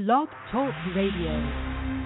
Blog Talk Radio.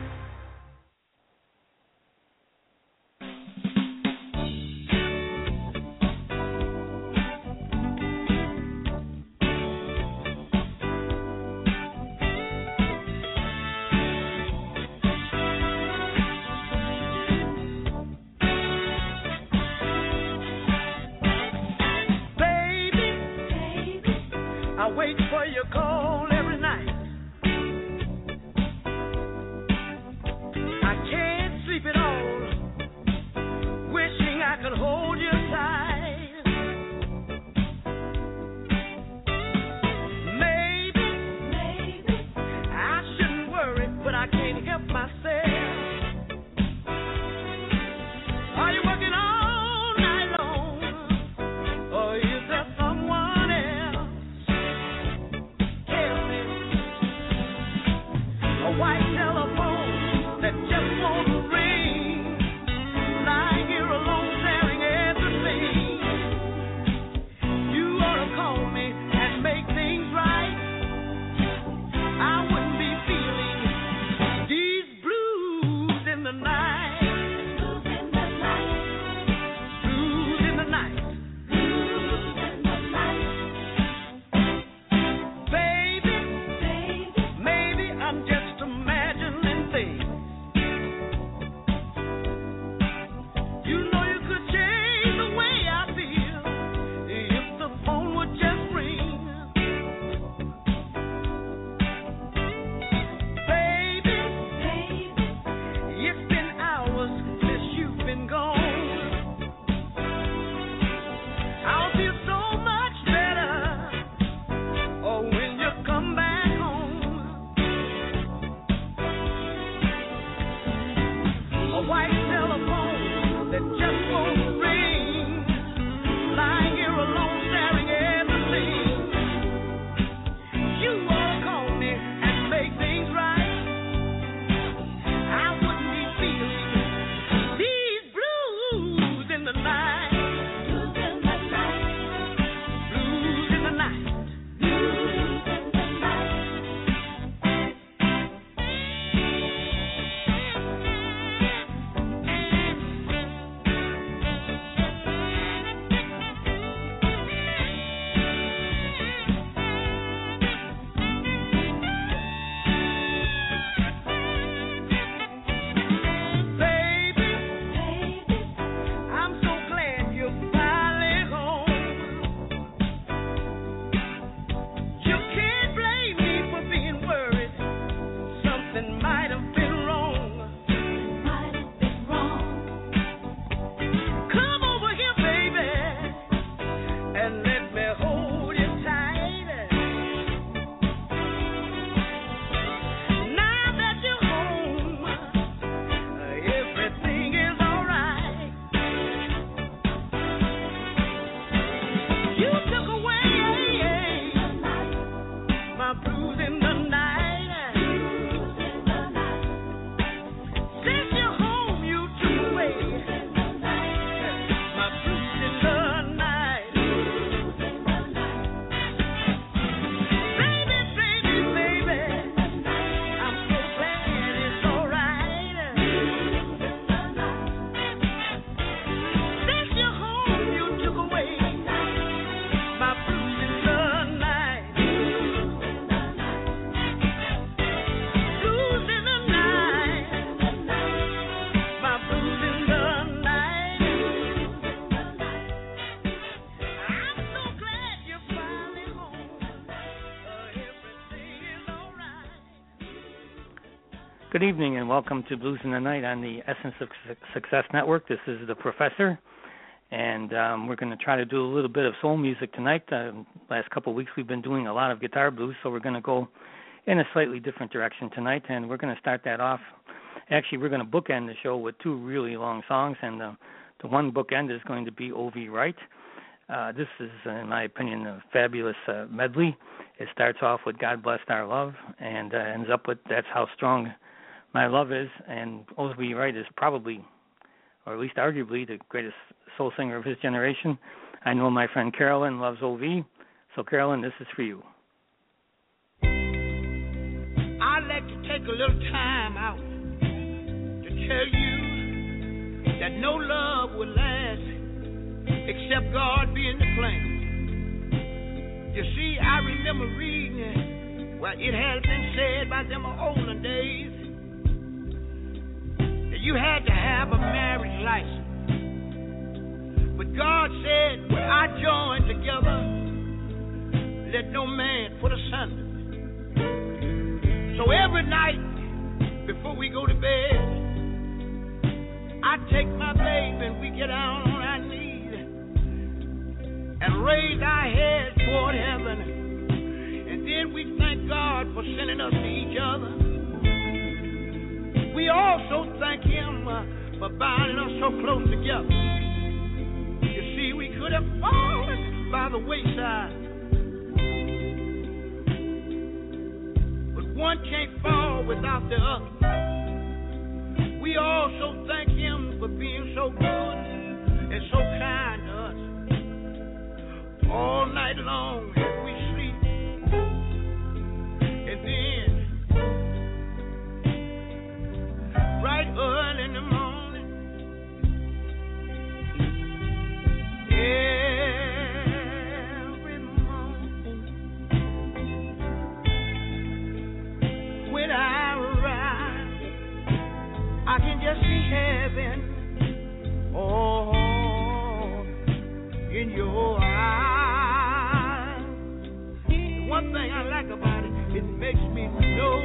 Good evening and welcome to Blues in the Night on the Essence of Success Network. This is the Professor, and we're going to try to do a little bit of soul music tonight. Last couple of weeks we've been doing a lot of guitar blues, so we're going to go in a slightly different direction tonight, and we're going to start that off. Actually, we're going to bookend the show with two really long songs, and the one bookend is going to be O.V. Wright. This is, in my opinion, a fabulous medley. It starts off with God Bless Our Love and ends up with That's How Strong My Love Is, and O.V. Wright is probably, or at least arguably, the greatest soul singer of his generation. I know my friend Carolyn loves O.V., so Carolyn, this is for you. I take a little time out to tell you that no love will last except God be in the plan. You see, I remember reading where it had been said by them olden days that you had to have a marriage license. But God said, when I join together, let no man put asunder. So every night before we go to bed, I take my baby and we get down on our knees and raise our heads toward heaven. And then we thank God for sending us to each other. We also thank Him for binding us so close together. You see, we could have fallen by the wayside, one can't fall without the other. We also thank Him for being so good and so kind to us. All night long as we sleep, and then right early in the morning, every morning when I rise, I can just see heaven, oh, in your eyes. The one thing I like about it, it makes me know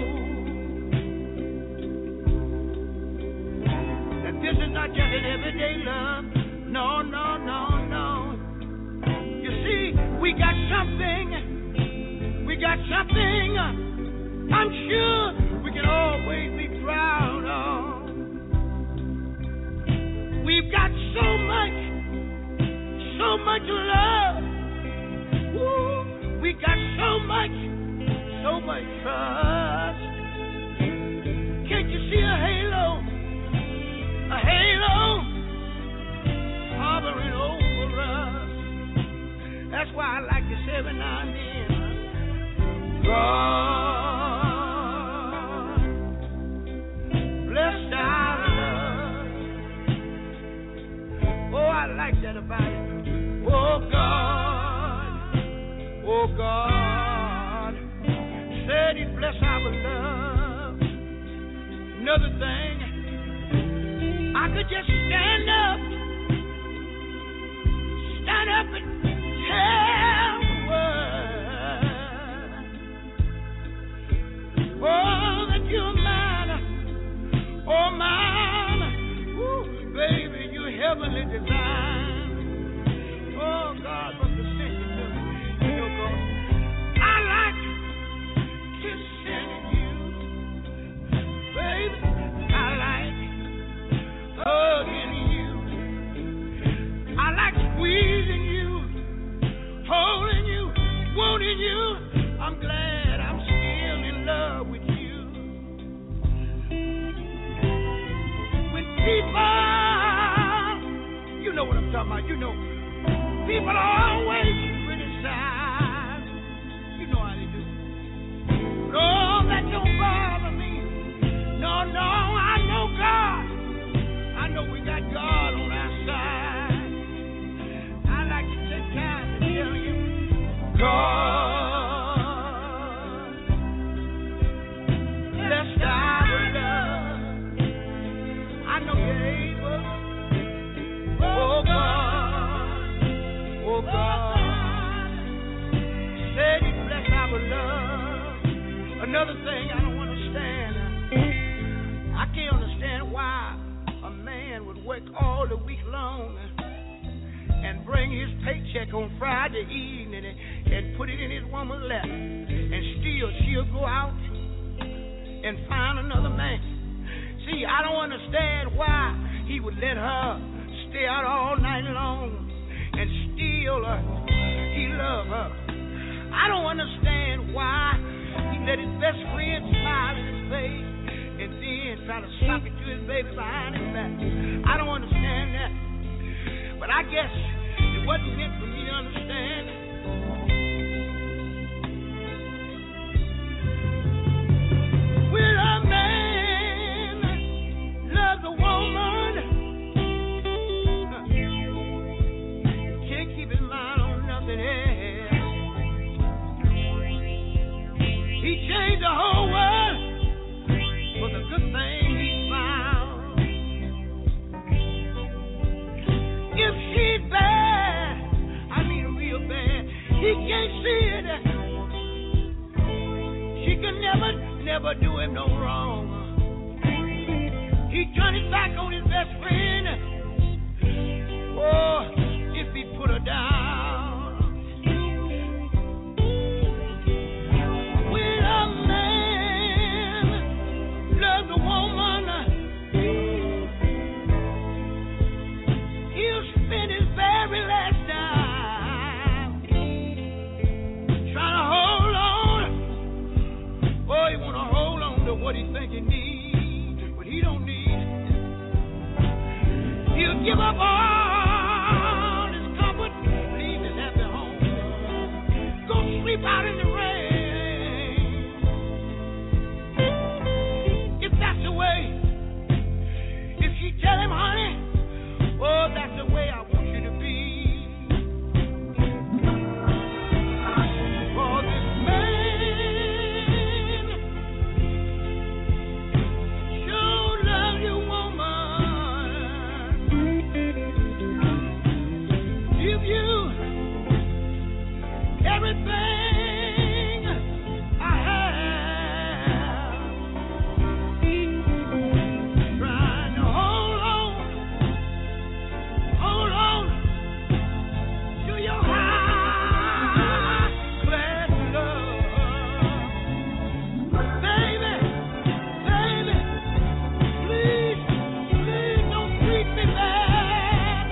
that this is not just an everyday love. No, no, no, no. You see, we got something I'm sure we can always be proud of. We've got so much love. Ooh, we got so much trust. Can't you see a halo hovering over us? That's why I like to say every now and then, God bless our love. Oh, I like that about it. Oh God said He'd bless our love. Another thing, I could just stand up and tell the world, oh, that you're mine, oh, mine, ooh, baby, you're heavenly designed. Oh, God, must have sent you to me. You know, God, I like kissing you, baby. I like hugging you. I like squeezing you, holding you, wanting you. I'm glad I'm still in love with you. When people, you know what I'm talking about, you know. People always criticize. You know how they do. No, that don't bother me. No, I know God. I know we got God on our side. I like to take time to tell you, God bless our love. I know you're able. Oh, God, said He'd bless our love. Another thing I don't understand, I can't understand why a man would work all the week long and bring his paycheck on Friday evening and put it in his woman's lap, and still she'll go out and find another man. See, I don't understand why he would let her stay out all night long and still he love her. I don't understand why he let his best friend smile in his face and then try to sock it to his baby behind his back. I don't understand that. But I guess it wasn't meant for me to understand. With a never do him no wrong. He turned his back on his best friend. Oh, if he put her down. When a man loves a woman, he'll spend his very last dime trying to hold on. Oh, he want to hold on to what he think he needs, but he don't need. He'll give up all his comfort, leave his happy home, go sleep out in the rain. If that's the way, if she tell him, honey, oh, that's the way I want you to be. For this man sure love you, woman. Give you everything I have. Trying to hold on to your high class love. Baby, please don't treat me bad.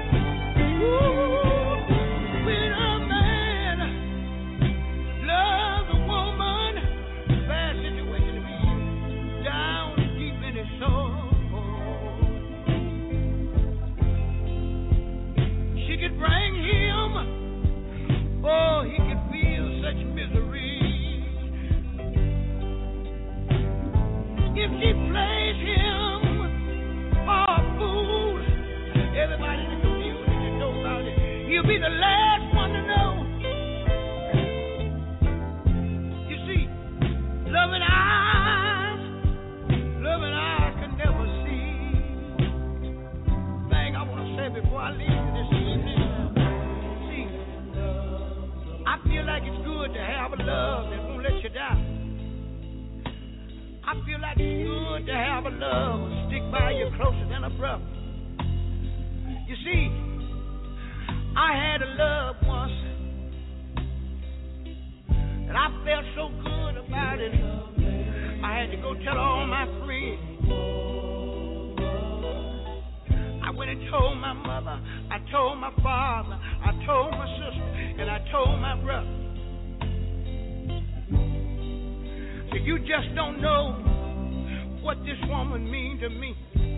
Ooh, when a man loves a woman, bad situation to be in, down deep in his soul. She could bring him, oh, he could feel such misery. If she plays him for a fool, everybody in the community knows about it. He'll be the last one to know. You see, loving eyes can never see. Thing I want to say before I leave you this evening. See, I feel like it's good to have a love that won't let you down. I feel like it's good to have a love who'll stick by you closer than a brother. You see, I had a love once, and I felt so good about it. I had to go tell all my friends. I went and told my mother, I told my father, I told my sister, and I told my brother. So you just don't know what this woman means to me.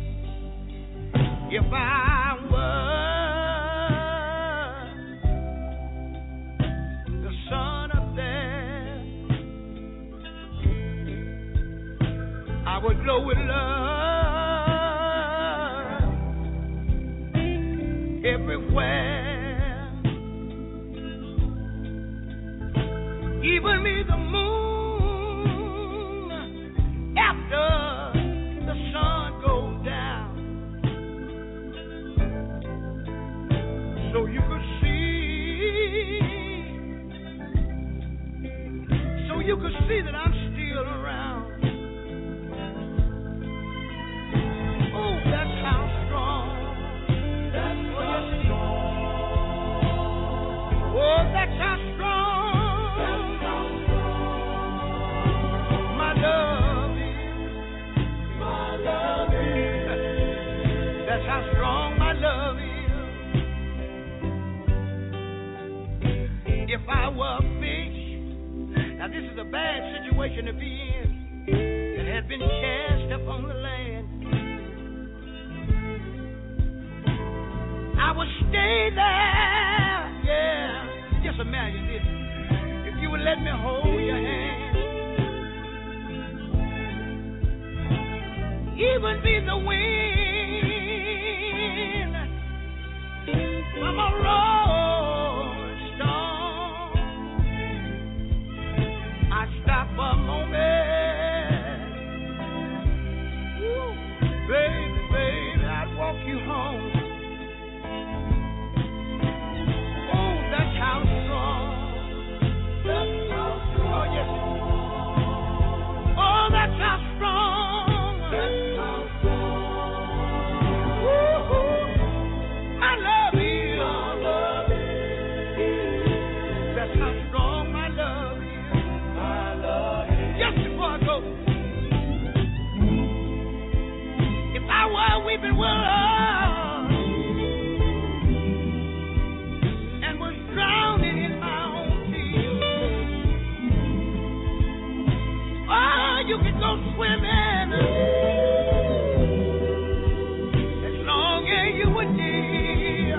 If I was the son of that, I would glow with love everywhere. Even me, the moon, after the sun goes down, so you could see that I'm still around. Oh, that's how strong. That's how strong. Oh, that's how strong. That's how strong. My love is. That's how strong my love is. If I were a fish, now this is a bad situation to be in, that had been cast upon the land, I would stay there. Yeah, just imagine this. If you would let me hold your hand, even be the wind from a rolling storm, I'd stop for a moment. Woo. Baby, I'd walk you home. Oh, that's how strong. That's how strong. Oh, yes. Oh, that's weeping willow and was drowning in my own tears. Oh, you can go swimming as long as you were near.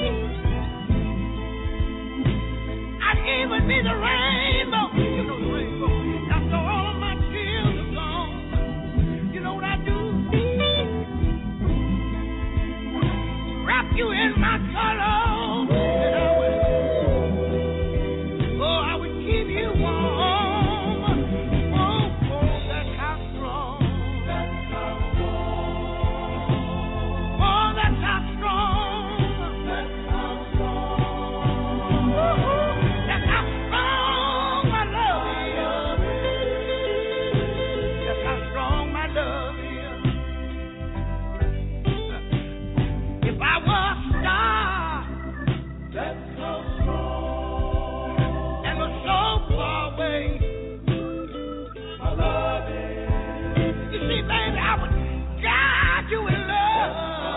I'd even be the rainbow. You know the rainbow. After all of my tears are gone, you know what I do? Wrap you in my colors, and I would keep you warm. Oh, that's how strong. That's how strong. Oh, that's how strong. That's how strong. That's how strong my love is. That's how strong my love is. If I was a star, that's how strong, and was so far away, my love is. You see, baby, I would guide you in love.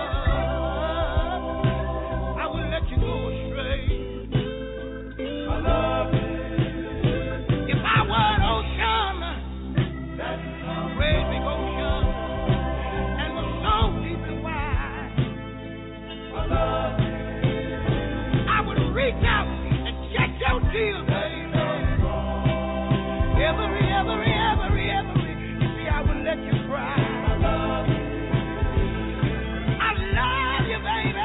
I wouldn't let you go astray. My love is. If I were an ocean, that's how great big ocean, and was so deep and wide, my love is. I would reach out and check your tears, baby. Every. You see, I would let you cry. I love you, baby.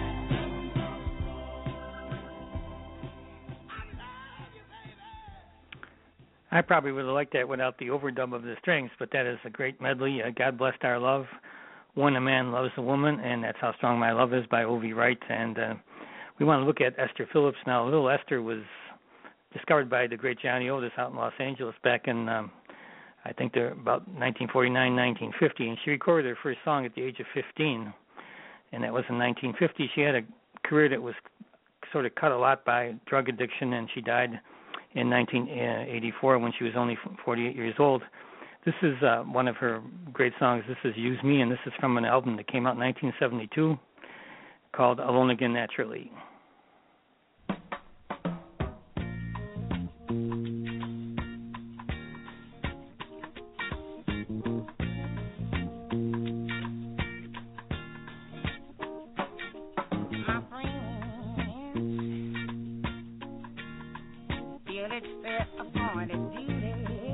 I probably would have liked that without the overdub of the strings, but that is a great medley. God Blessed Our Love, When a Man Loves a Woman, and That's How Strong My Love Is by Ovi Wright. And we want to look at Esther Phillips now. Little Esther was discovered by the great Johnny Otis out in Los Angeles back in, I think they're about 1949, 1950, and she recorded her first song at the age of 15, and that was in 1950. She had a career that was sort of cut a lot by drug addiction, and she died in 1984 when she was only 48 years old. This is one of her great songs. This is Use Me, and this is from an album that came out in 1972 called Alone Again Naturally. My friends feel it's their appointed duty.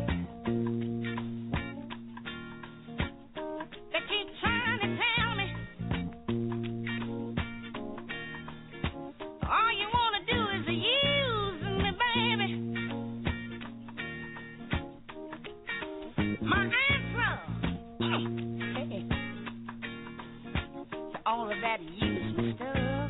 They keep trying to tell me all you want to do is use me, baby. My answer to all of that use me stuff,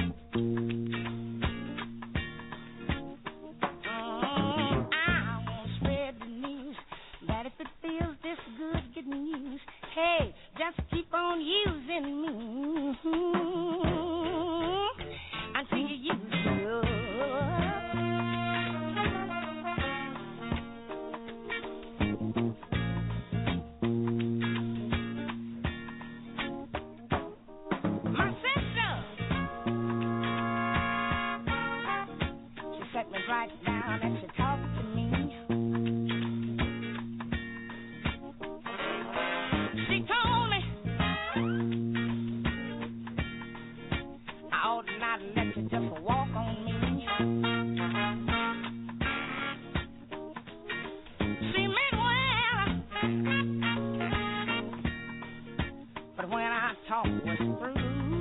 I won't spread the news that if it feels this good getting used, hey, just keep on using me until you use me up. My sister, she set me right down and she talked to me. She told me I ought not let you just walk on me. She meant well, but when I talk was through,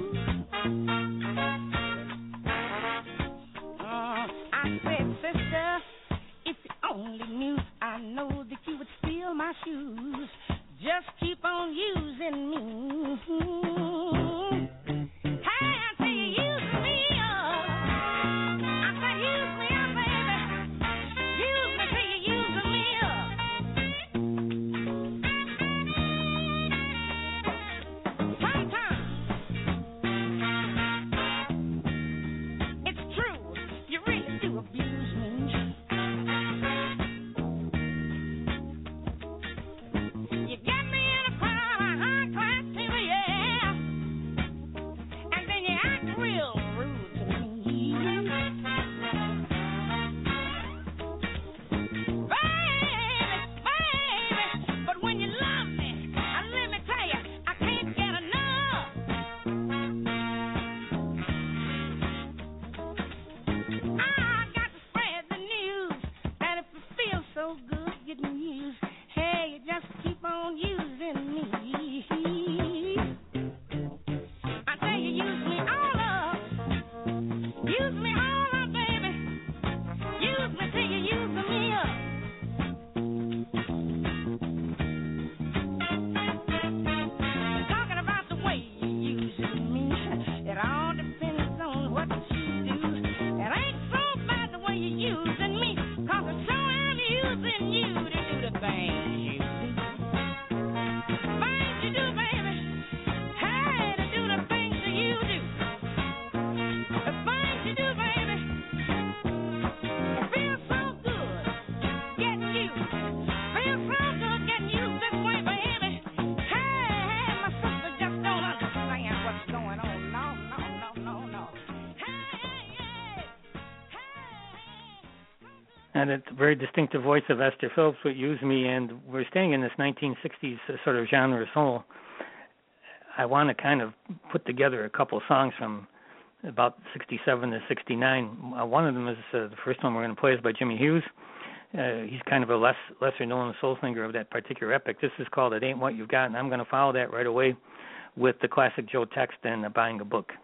I said, sister, if you only knew, I know that you would steal my shoes. Just keep on using me. Hey, until you use me up. I said, use me up, baby. Use me till you use me up. Sometimes it's true, you really do abuse me. You get me in a crowd of high class people, yeah. And it's a very distinctive voice of Esther Phillips would use me, and we're staying in this 1960s sort of genre soul. I want to kind of put together a couple songs from about 67 to 69. One of them is the first one we're going to play is by Jimmy Hughes. He's kind of a lesser-known soul singer of that particular epoch. This is called It Ain't What You've Got, and I'm going to follow that right away with the classic Joe Tex and Buying a Book.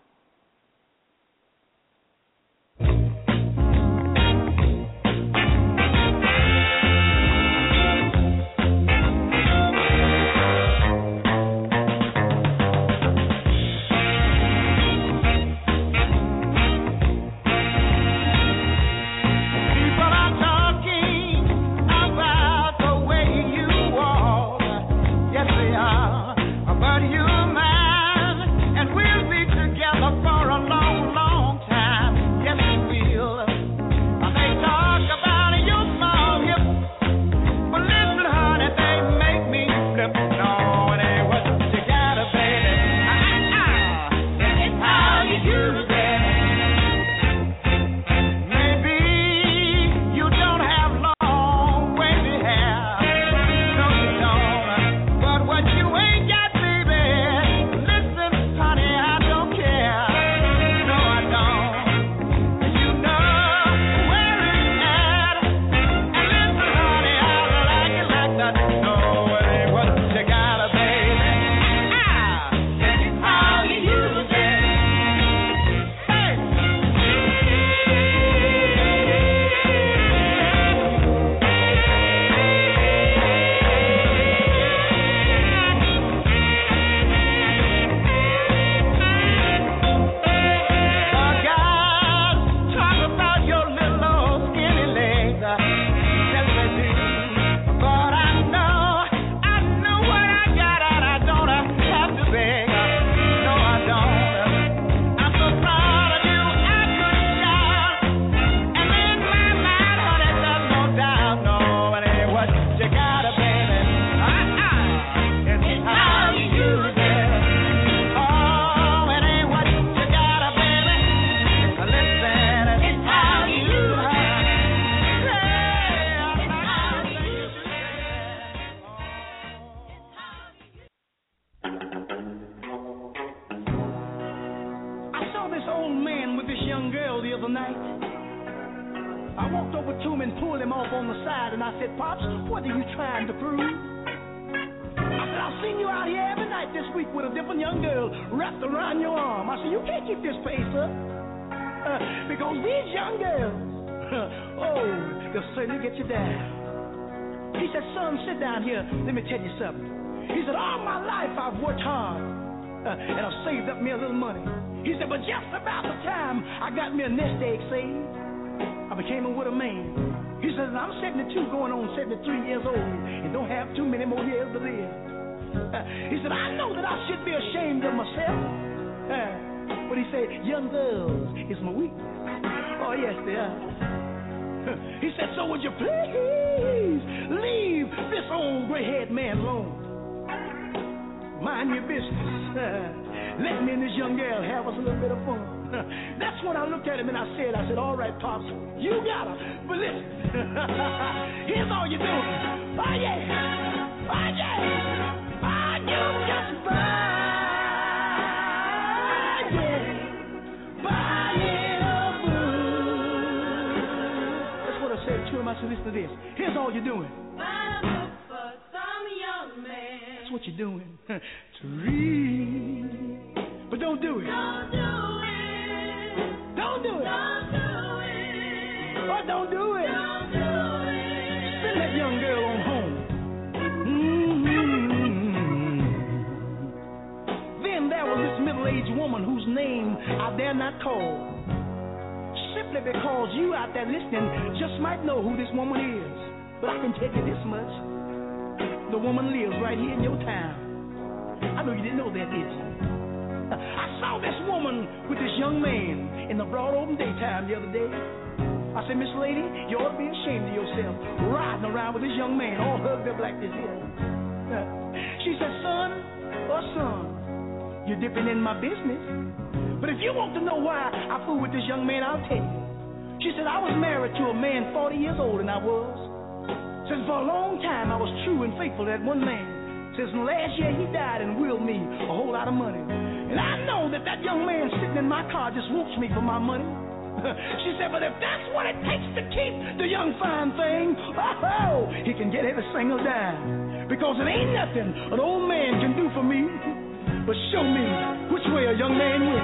You're dipping in my business. But if you want to know why I fool with this young man, I'll tell you. She said, I was married to a man 40 years old, and I was. Says, for a long time, I was true and faithful to that one man. Says, last year he died and willed me a whole lot of money. And I know that that young man sitting in my car just wants me for my money. She said, but if that's what it takes to keep the young fine thing, oh, he can get every single dime. Because it ain't nothing an old man can do for me but show me which way a young man went.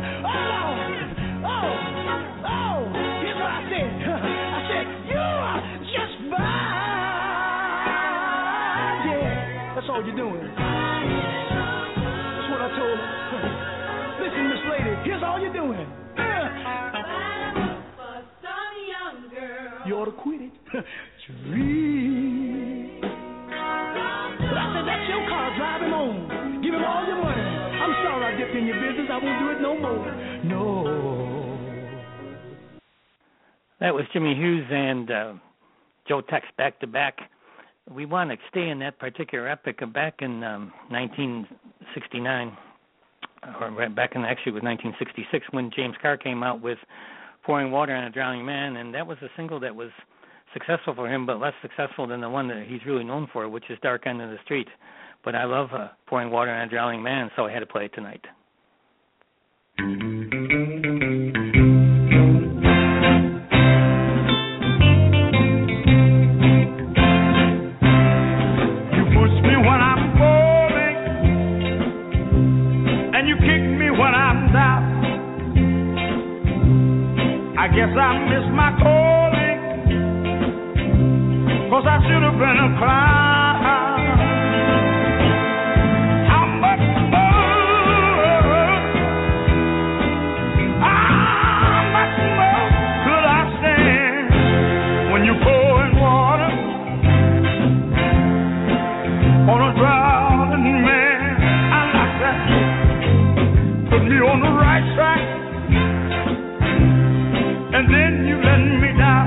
Here's what I said. I said, you are just fine. Yeah, that's all you're doing. That's what I told her. Listen, Miss Lady, here's all you're doing. You ought to quit it. Dream. But I said, that's your car. Drive him on. Give him all your money. I'm sorry I dipped in your business. I won't do it no more. No. That was Jimmy Hughes and Joe Tex back to back. We want to stay in that particular epic back in 1969, or back in actually with 1966 when James Carr came out with Pouring Water on a Drowning Man, and that was a single that was successful for him, but less successful than the one that he's really known for, which is Dark End of the Street. But I love Pouring Water on a Drowning Man, so I had to play it tonight. You push me when I'm falling, and you kick me when I'm down. I guess I missed my calling, 'cause I should have been a clown. How much more could I stand when you pouring water on a drowning man? I like that. Put me on the right track, and then you let me down.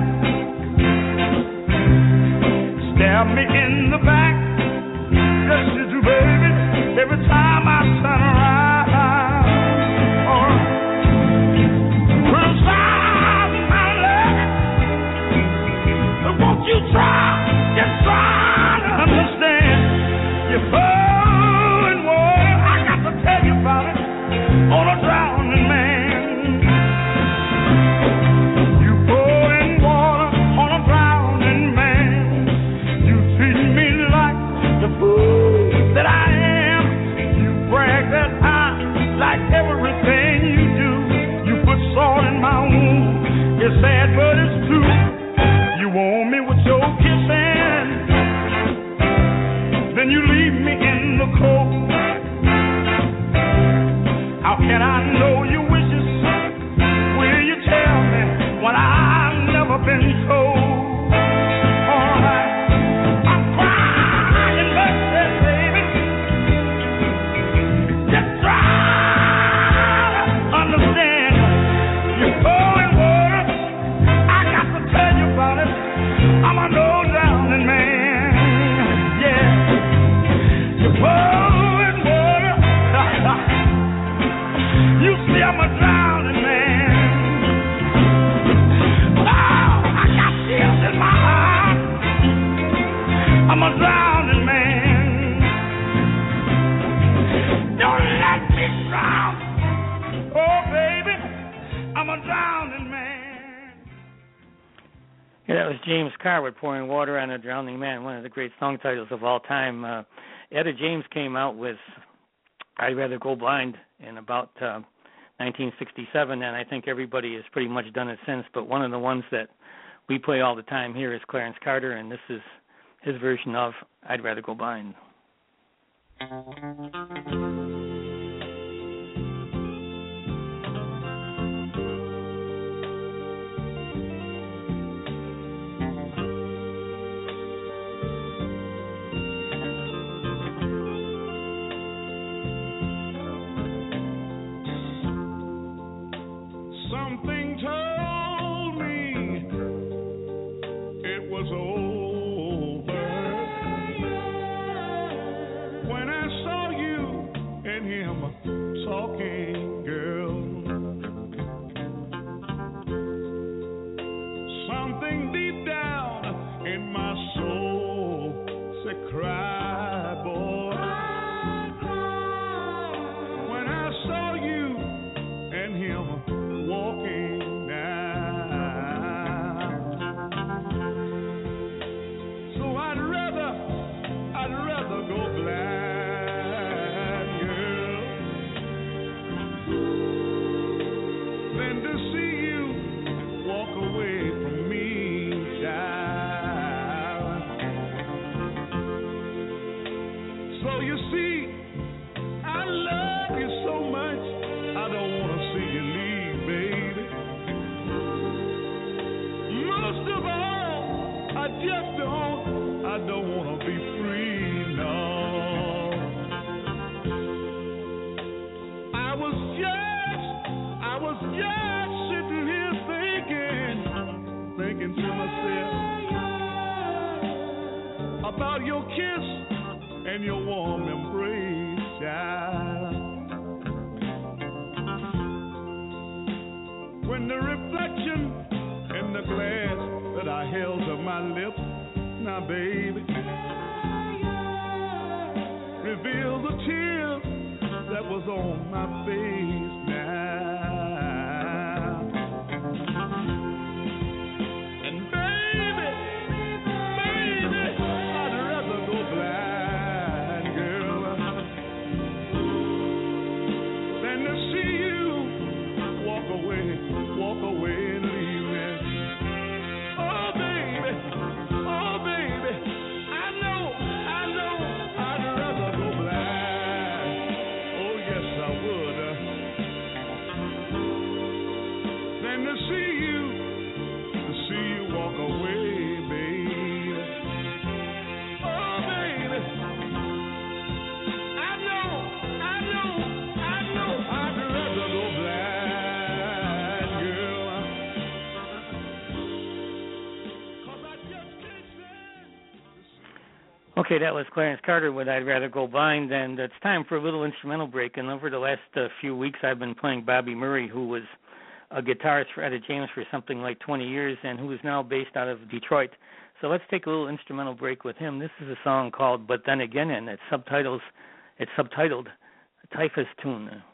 Stab me in the back, yes you do, baby, every time I turn around. Criticize my love, but won't you try, just try to understand. You're pouring water, I got to tell you about it, on a drowning man. Everything you do, you put salt in my wound. It's sad, but it's true. You warm me with your kissing, then you leave me in the cold. How can I know your wishes? Will you tell me when I've never been told? All right, I'm crying, baby. Just try. I'm a no-drowning man, yeah. You're pouring water. You see I'm a drowning man. Oh, I got tears in my heart. I'm a drowning man. Don't let me drown. Oh, baby, I'm a drowning man. Yeah, that was James Carr with Pouring Water on a Drowning Man, one of the great song titles of all time. Etta James came out with I'd Rather Go Blind in about 1967, and I think everybody has pretty much done it since, but one of the ones that we play all the time here is Clarence Carter, and this is his version of I'd Rather Go Blind. Something told me it was over when I saw you and him talking, girl. you see, I love you so much, I don't want to see you leave, baby. Most of all, I don't want to be free, no. I was just sitting here thinking to myself about your kiss and your warm embrace, child. When the reflection in the glass that I held to my lips, now baby, revealed the tear that was on my face now. And baby, I'd rather go blind, girl, than to see you walk away and leave me. Oh baby, I know, I'd rather go blind. Oh yes, I would, than to see you walk away, baby. Oh baby, I know, I'd rather go blind, girl, 'cause I just can't stand. Okay, that was Clarence Carter with I'd Rather Go Blind, and it's time for a little instrumental break. And over the last few weeks, I've been playing Bobby Murray, who was a guitarist for Etta James for something like 20 years and who is now based out of Detroit. So let's take a little instrumental break with him. This is a song called But Then Again, and it's subtitled Typhus Tune.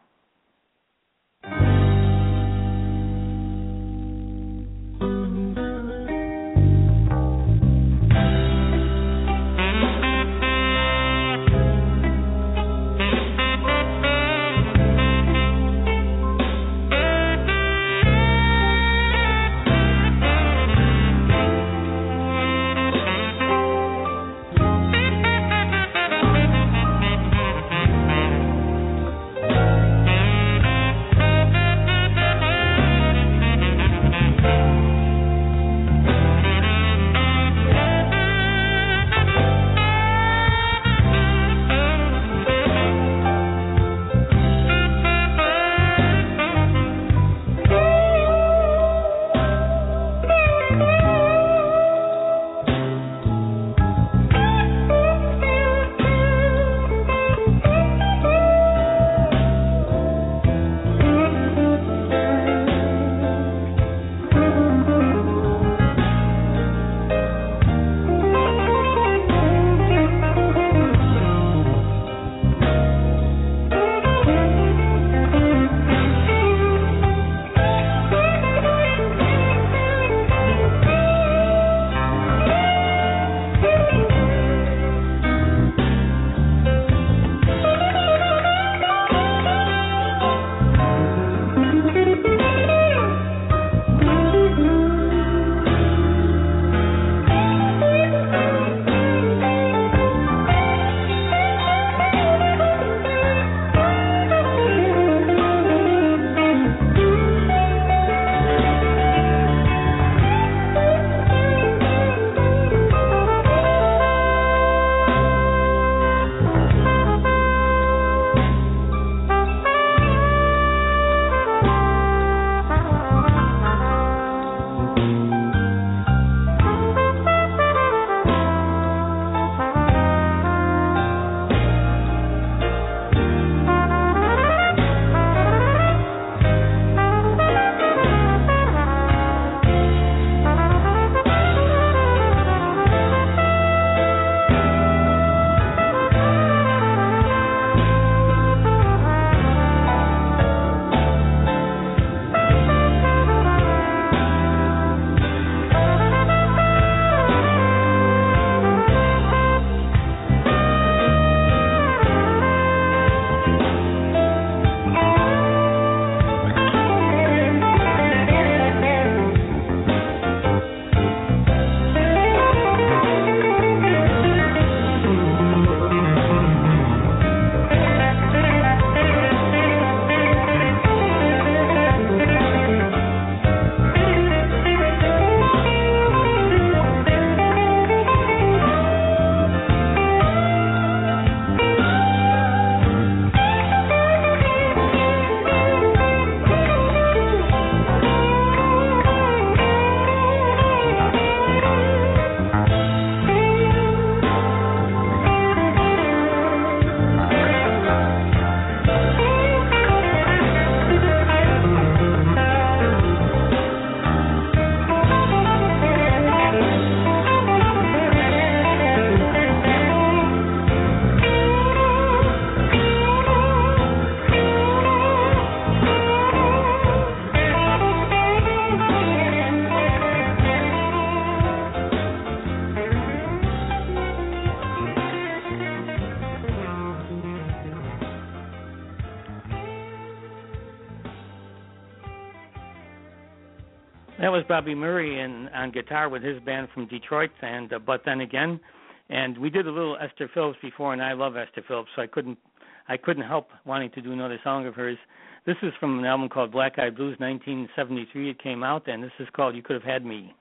That was Bobby Murray on guitar with his band from Detroit, and But Then Again. And we did a little Esther Phillips before, and I love Esther Phillips, so I couldn't help wanting to do another song of hers. This is from an album called Black Eyed Blues, 1973. It came out, and this is called You Could Have Had Me.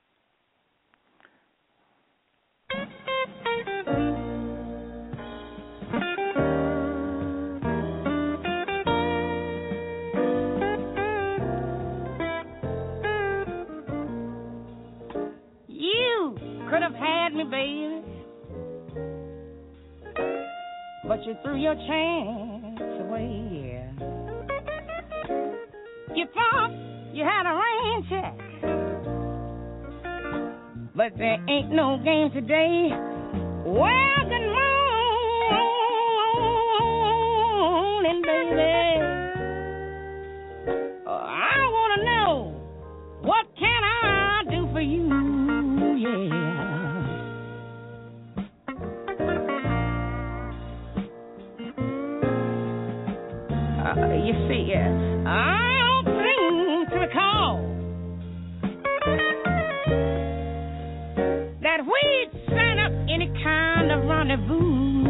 You could have had me, baby, but you threw your chance away. You thought you had a rain check, but there ain't no game today. Well, good morning, baby. I want to know, what can I do for you? Yeah. You see, I don't seem to recall that we'd set up any kind of rendezvous.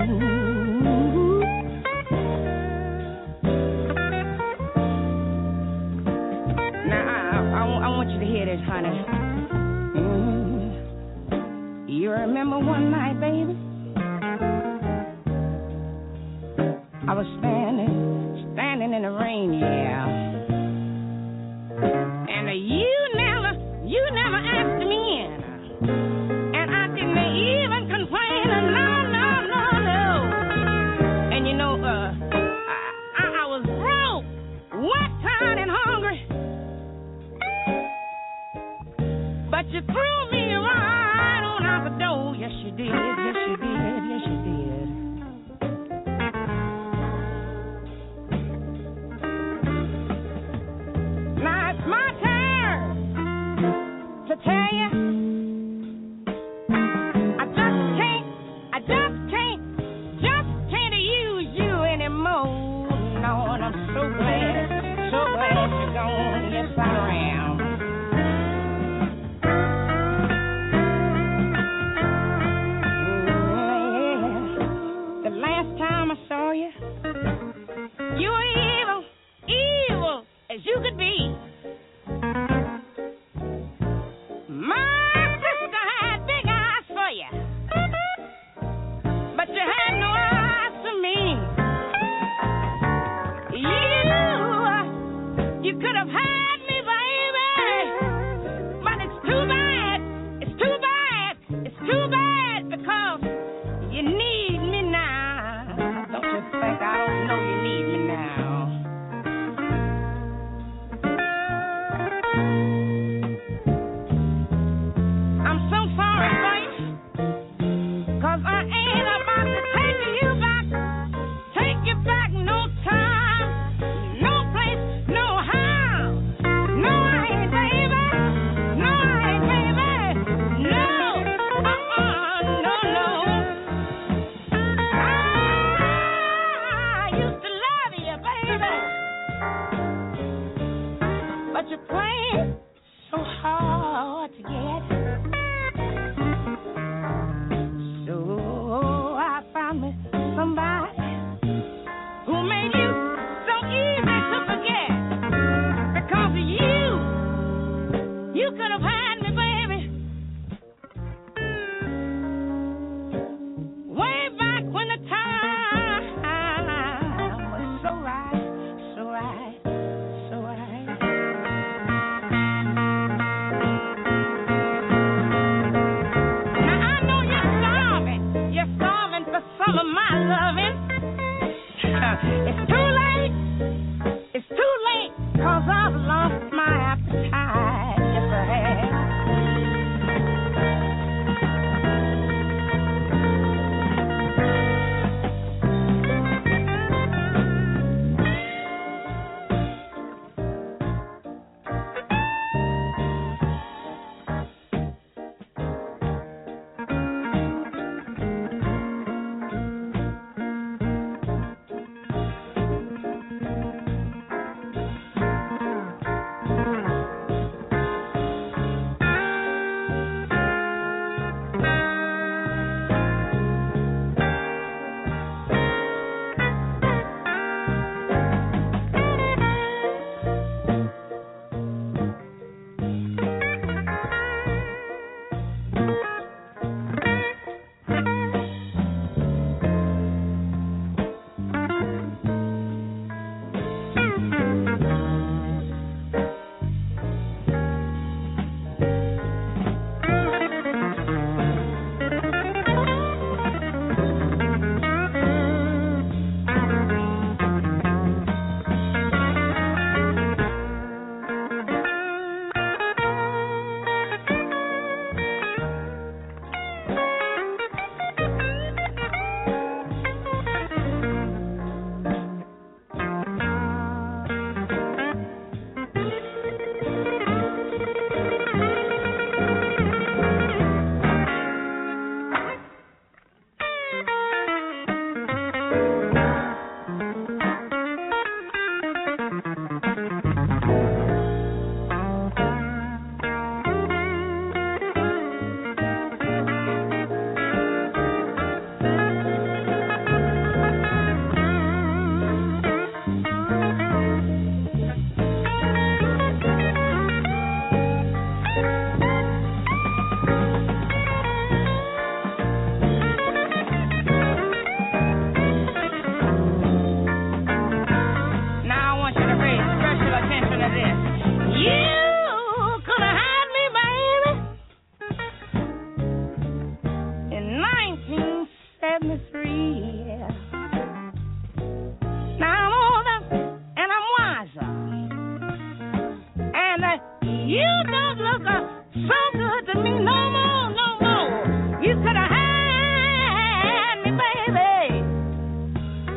Now, I want you to hear this, honey. You remember one night, baby? I was standing in the rain, yeah. And you never asked me in. And I didn't even complain, no. And you know, I was broke, wet, tired, and hungry. But you threw me right on out the door. Yes, you did, yes, you did, yes, you did. To tell you, I just can't use you anymore. No, and I'm so glad you're gone. Yes, I am. Yeah. The last time I saw you, you were evil as you could be. You could have had me, baby, but it's too bad because you need me now. Don't you think I don't know you need me now? I'm so sorry, baby, 'cause I ain't about to take you back no time, no place, no how. No, I ain't, baby. No, no. I used to love you, baby, but you're playing so hard to get. So I found me somebody who made you so easy to forget. Because of you could have had me, baby, way back when the time was so right. Now I know you're starving for some of my loving. It's too late, 'cause I've lost my appetite. Yes, I have.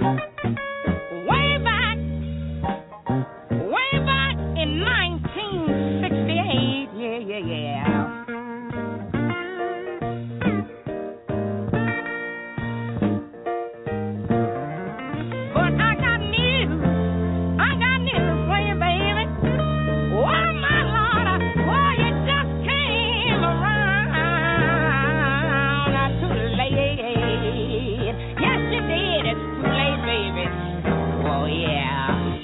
Way back in 1968, yeah. But I got news for you, baby. Oh, my Lord, boy, you just came around too late. Yes, you did. It's too late, baby. Oh, yeah.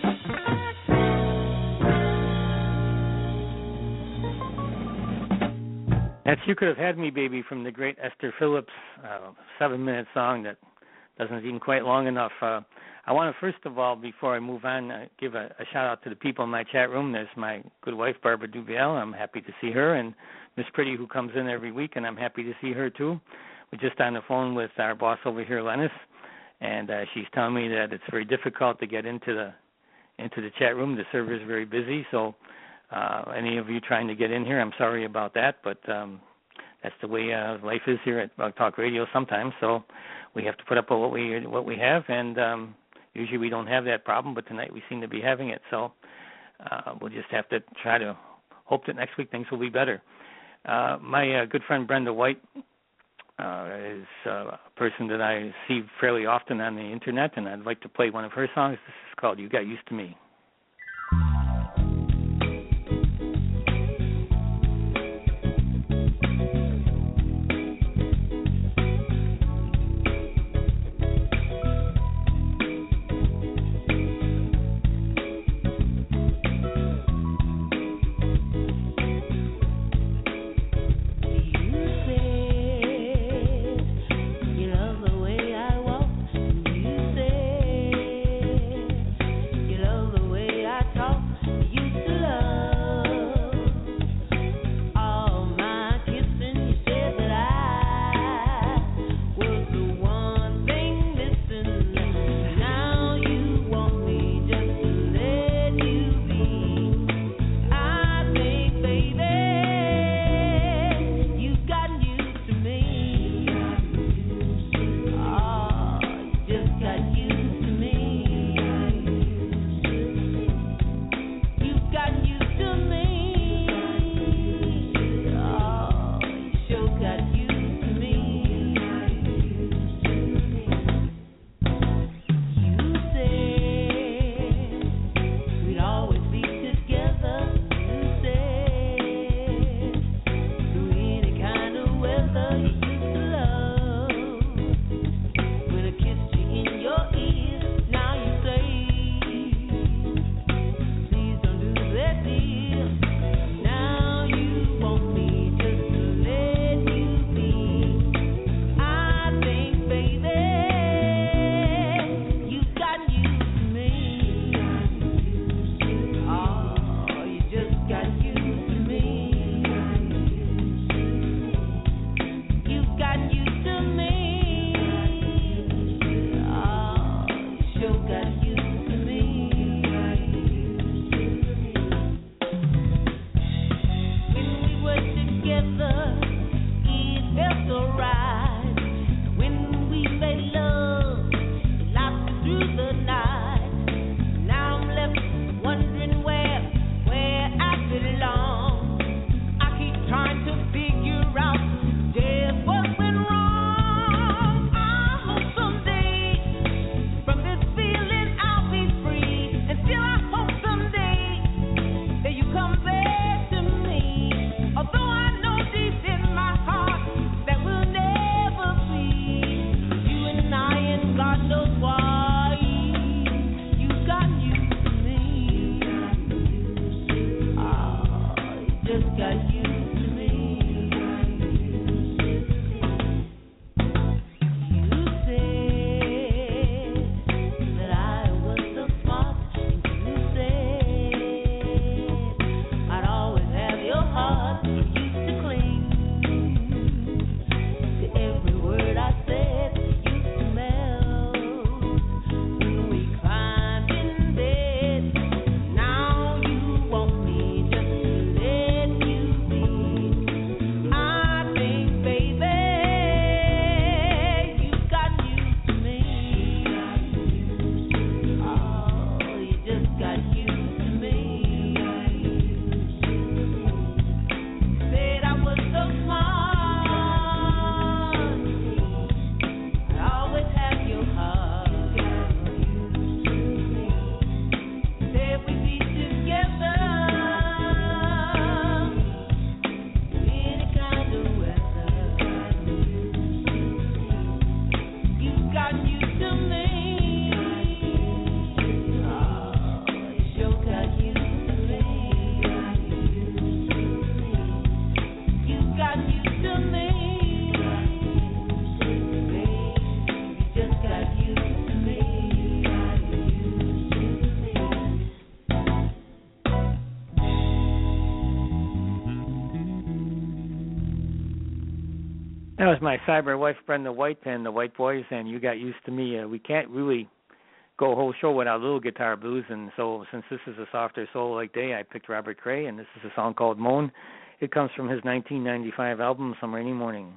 That's You Could Have Had Me, Baby, from the great Esther Phillips, 7-minute song that doesn't seem quite long enough. I want to, first of all, before I move on, give a shout-out to the people in my chat room. There's my good wife, Barbara Dubiel. I'm happy to see her, and Miss Pretty, who comes in every week, and I'm happy to see her, too. We're just on the phone with our boss over here, Lennis, and she's telling me that it's very difficult to get into the chat room. The server is very busy, so any of you trying to get in here, I'm sorry about that, but that's the way life is here at Blog Talk Radio sometimes. So we have to put up with what we have, and usually we don't have that problem, but tonight we seem to be having it. So we'll just have to try to hope that next week things will be better. My good friend Brenda White is a person that I see fairly often on the internet, and I'd like to play one of her songs. This is called You Got Used to Me. Your ear. was my cyber wife, Brenda White, and the White Boys, and You Got Used to Me. We can't really go a whole show without little guitar blues, and so since this is a softer soul-like day, I picked Robert Cray, and this is a song called Moan. It comes from his 1995 album, Some Rainy Morning.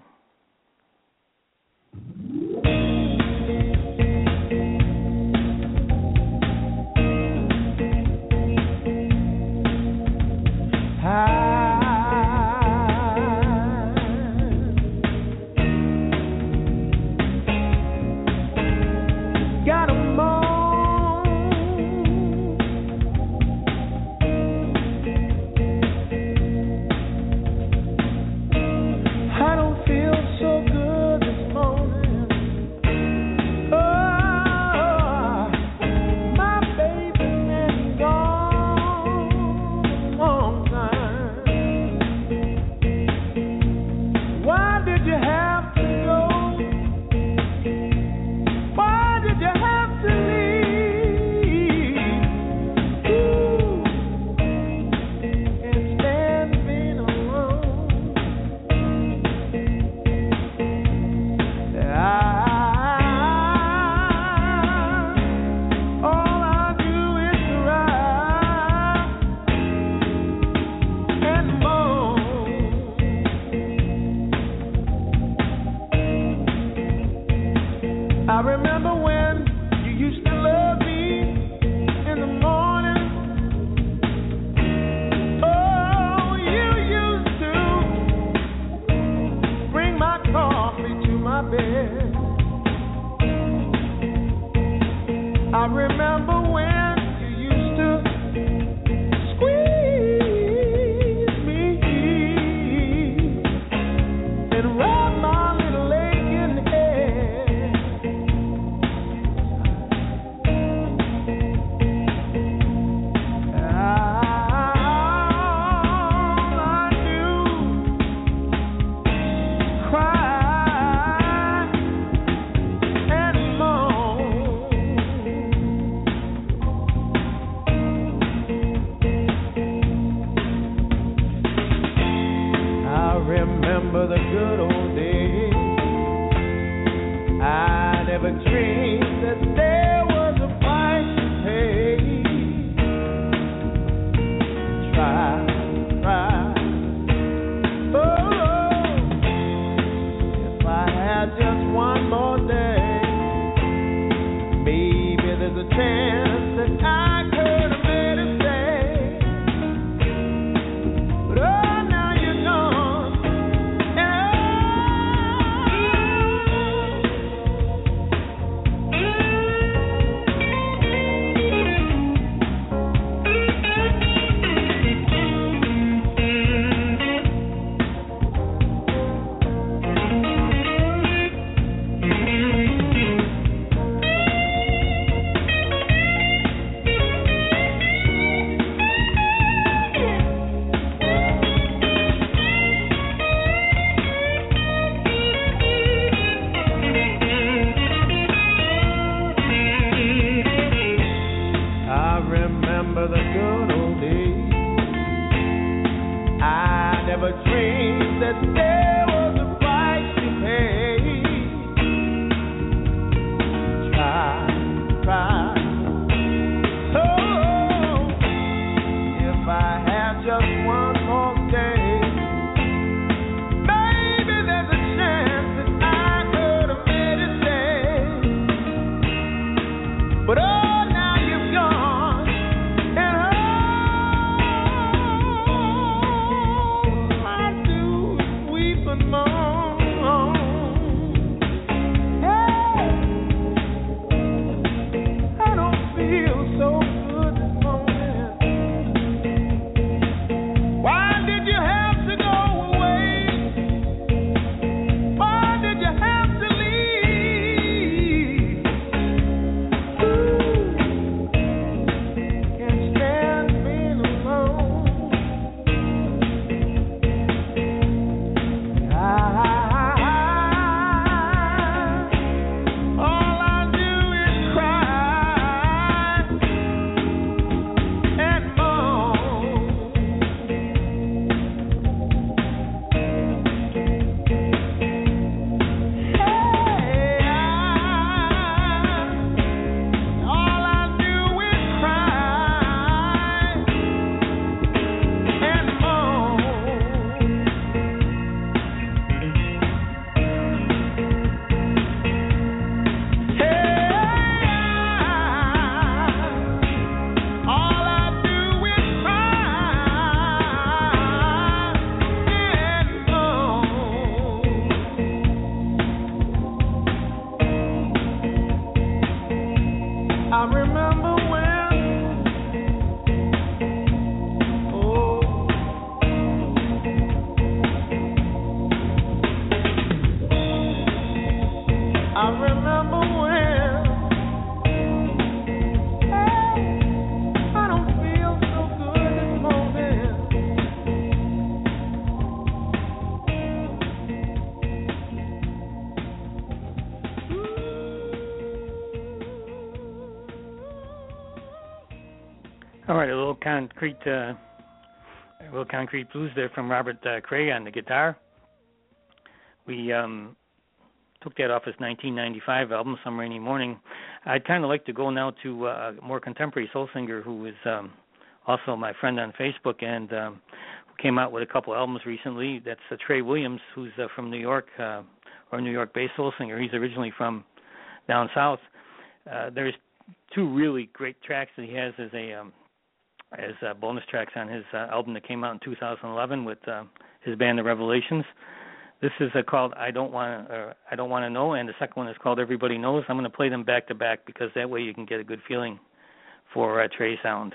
Ooh. I remember when, oh, I remember when, I don't feel so good this moment. All right, a little concrete blues there from Robert Cray on the guitar. We took that off his 1995 album, Some Rainy Morning. I'd kind of like to go now to a more contemporary soul singer who is also my friend on Facebook and who came out with a couple albums recently. That's Trey Williams, who's from New York, or New York-based soul singer. He's originally from down south. There's two really great tracks that he has as bonus tracks on his album that came out in 2011 with his band, The Revelations. This is called I Don't Want to Know, and the second one is called Everybody Knows. I'm going to play them back to back because that way you can get a good feeling for Trey's sound.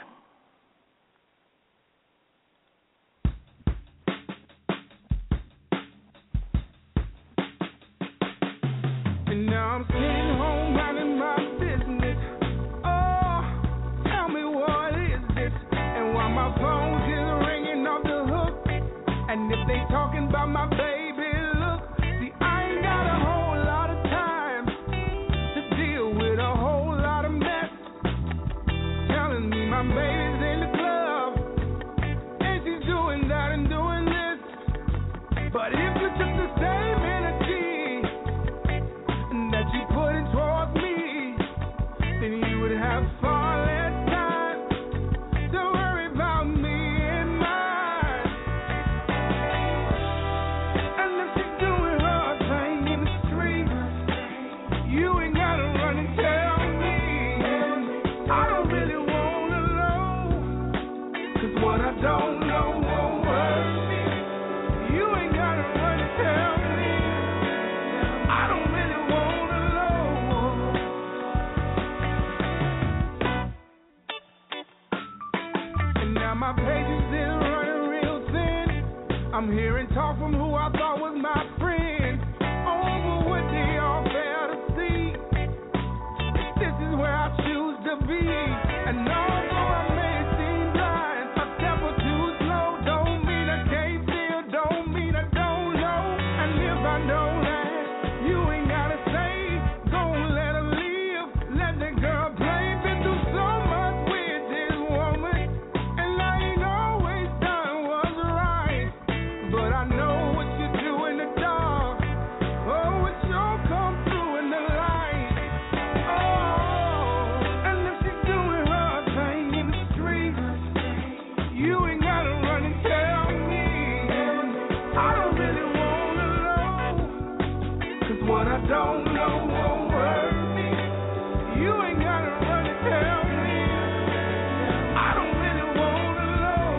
And now I'm sitting home minding my business. Oh, tell me what is this? And why my phone is ringing off the hook? And if they talking about my baby, look, see, I ain't got a whole lot of time to deal with a whole lot of mess. Telling me my baby's in the club, and she's doing that and doing this. But if you took the same energy that you put in towards me, then you would have far less time to worry about me and mine. And if she's doing her thing in the street, you ain't gotta run and tell me. I don't really wanna know, 'cause what I don't know won't hurt me. You ain't gotta run and tell me. I don't really wanna know. And now my patience is running real thin. I'm hearing talk from who I thought was my friend. Oh, but what they all fail to see, this is where I choose to be. And although I may seem blind, a step or too slow don't mean I can't feel, don't mean I don't know. And if I don't ask, you ain't gotta say, don't let her live, let the girl play. Been through so much with this woman, and I ain't always done what's right. But I know what you do in the dark. Oh, it sure come through in the light. Oh, and if she's doing her thing in the street, you ain't gotta run and tell me. I don't really wanna know, 'cause what I don't know won't hurt me. You ain't gotta run and tell me. I don't really wanna know.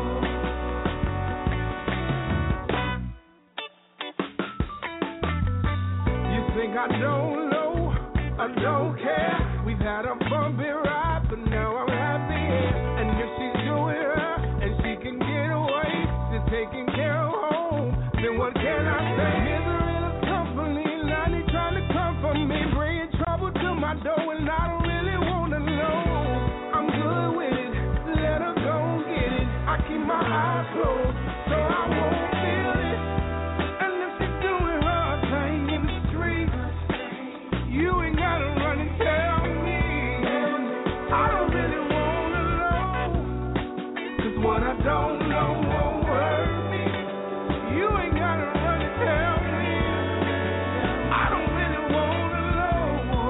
You think I don't know? I don't care. We've had a bumpy ride, but now I'm happy. And if she's doing her and she can get away, she's taking care of home, then what can I say? Misery is company, now they trying to comfort me, bringing trouble to my door, and I don't really wanna know. I'm good with it, let her go and get it. I keep my eyes closed so I won't feel it. And if she's doing her thing in the street, you ain't gotta run and tell me. I don't really wanna know, 'cause what I don't know won't hurt me. You ain't gotta run and tell me. I don't really wanna know.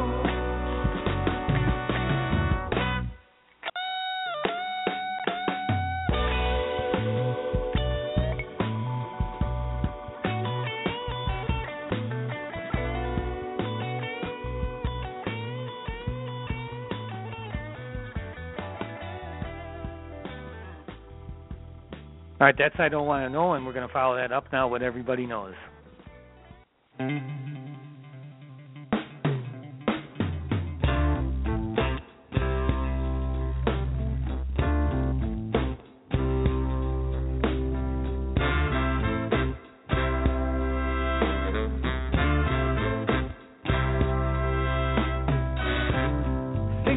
All right, that's I Don't Want to Know, and we're going to follow that up now with Everybody Knows.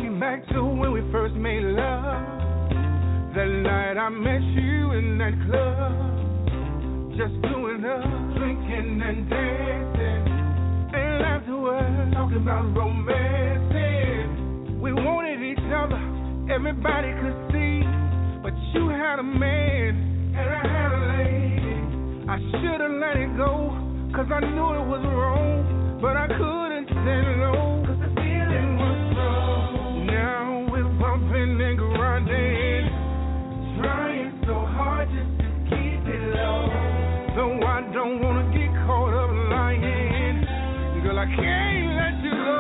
thinking back to when we first made love. That night I met you in that club, just doing up, drinking and dancing, and afterwards talking about romancing. We wanted each other, everybody could see, but you had a man and I had a lady. I should've let it go, 'cause I knew it was wrong, but I couldn't say no, 'cause the feeling was strong. Now we're bumping and grinding, trying so hard just to keep it low. Though I don't wanna get caught up lying, girl, I can't let you go.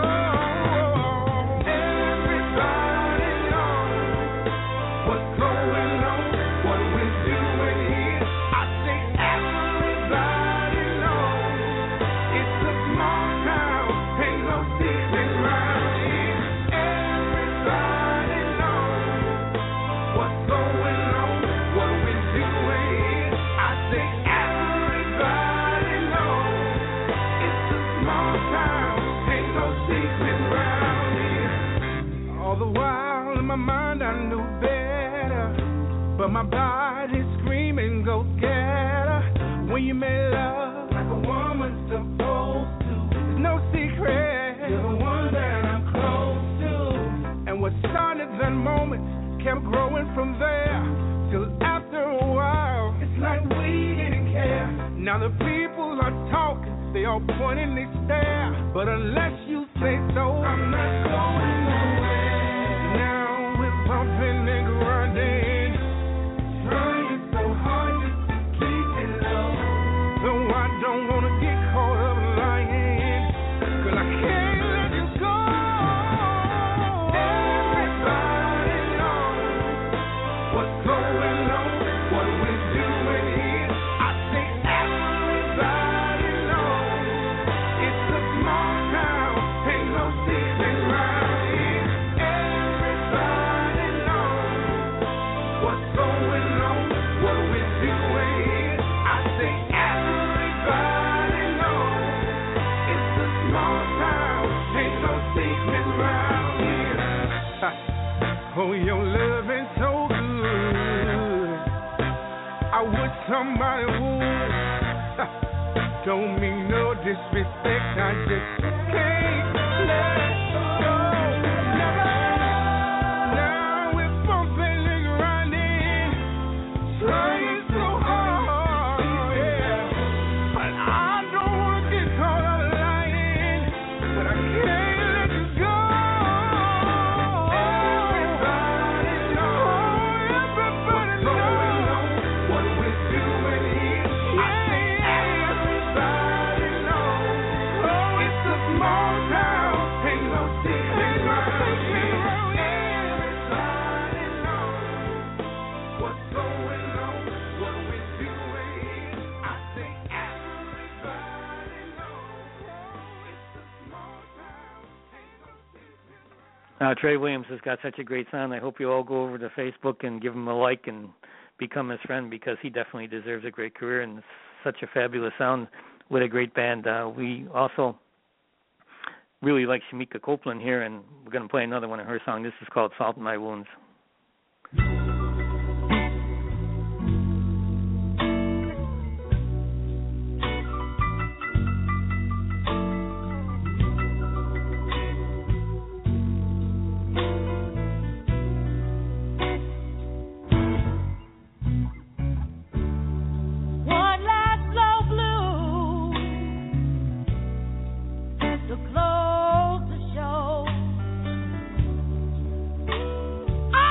Everybody knows what's going on, what we're doing here. I say everybody knows it's a small town, ain't no secret round here. Everybody knows what's going on, what we're doing here. I say everybody knows it's a small town, ain't no secret round here. All the while in my mind I knew better, but my body's screaming, go get her. When you made love like a woman's supposed to, there's no secret, you're the one that I'm close to. And what started that moment kept growing from there, till after a while, it's like we didn't care. Now the people are talking, they all point and they stare, but unless you say so, I'm not going nowhere. Now we're bumping and grinding, trying so hard just to keep it low. Though I don't wanna get caught up lying, 'cause I can't let you go. Everybody knows what's going on, what we're doing here. I say everybody knows it's a small town, ain't no secret round here. Everybody knows what's going on, what we're doing here. I say everybody knows it's a small town, ain't no secret round here. Oh, your loving so good, I wish somebody would. Don't mean no disrespect, I just can't let it go. Now we're bumping and grinding, trying so hard, yeah. But I don't wanna get caught out lying, but I can't let you go. Everybody knows, everybody knows what we're doing here. I say everybody knows it's a small town, ain't no secret round here. Everybody knows what's going on, what we're doing here. I say everybody knows it's a small town, ain't no secret. Trey Williams has got such a great sound. I hope you all go over to Facebook and give him a like and become his friend, because he definitely deserves a great career and such a fabulous sound with a great band. We also really like Shamika Copeland here, and we're going to play another one of her songs. This is called Salt in My Wounds. One last slow blue to close the show. I